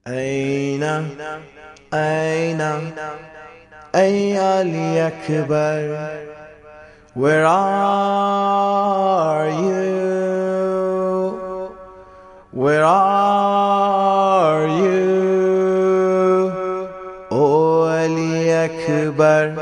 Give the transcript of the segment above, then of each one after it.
Aina, Aina, Ay Ali Akbar, where are you? Where are you? Oh Ali Akbar.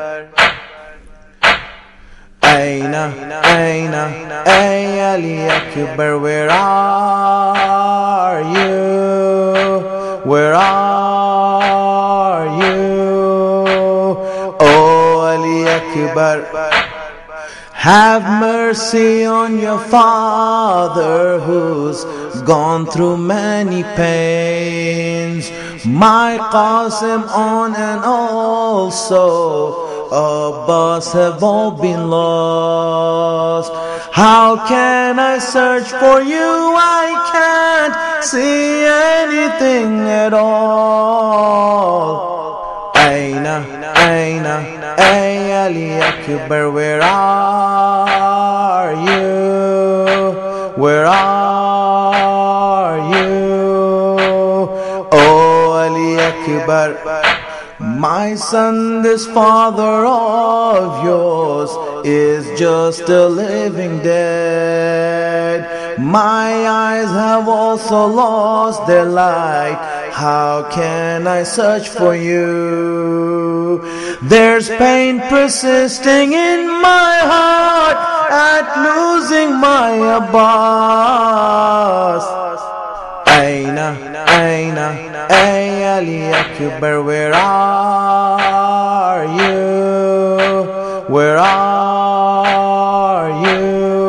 Aina, Aina, Ay Ali Akbar, where are you? Where are you? Oh Ali Akbar. Have mercy on your father who's gone through many pains. My Qasim on and also Abbas have all been lost. How can I search for you? I can't see anything at all. Aina, Aina, Ay Ali Akbar, where are you? Where are you? Oh Ali Akbar. My son, this father of yours is just a living dead. My eyes have also lost their light. How can I search for you? There's pain persisting in my heart at losing my Abbas. Aina, Aina, Ay Ali Akbar, where are you? Where are you?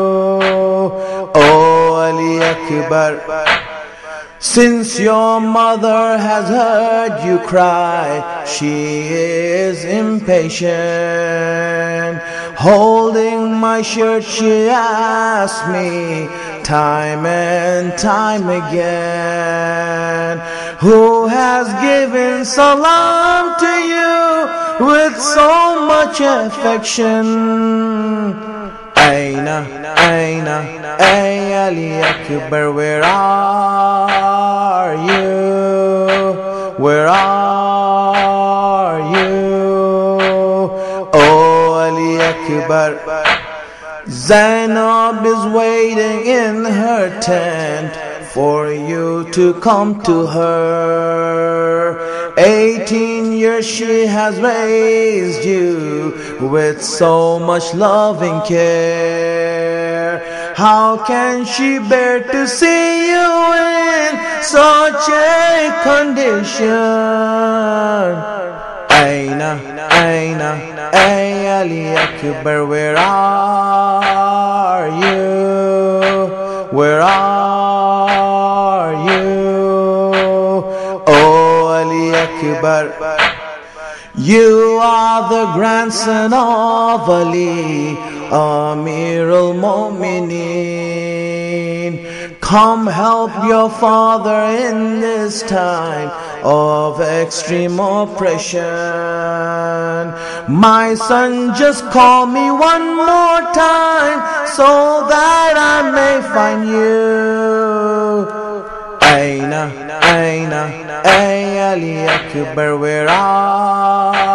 Oh Ali Akbar. Since your mother has heard you cry, she is impatient. Holding my shirt, she asks me time and time again, who has given salam to you with so much affection? Aina, Aina, Ay Ali Akbar, where are you? Where are you? Oh Ali Akbar. Zainab is waiting in her tent for you to come to her. 18 years she has raised you with so much loving care. How can she bear to see you in such a condition? Aina, Aina, Ay Ali Akbar, where are you? Where are you? Oh Ali Akbar. You are the grandson of Ali, Amir al-Mu'mineen. Come help your father in this time of extreme oppression. My son, just call me one more time so that I may find you. Aina, Aina, Ay Ali Akbar, where are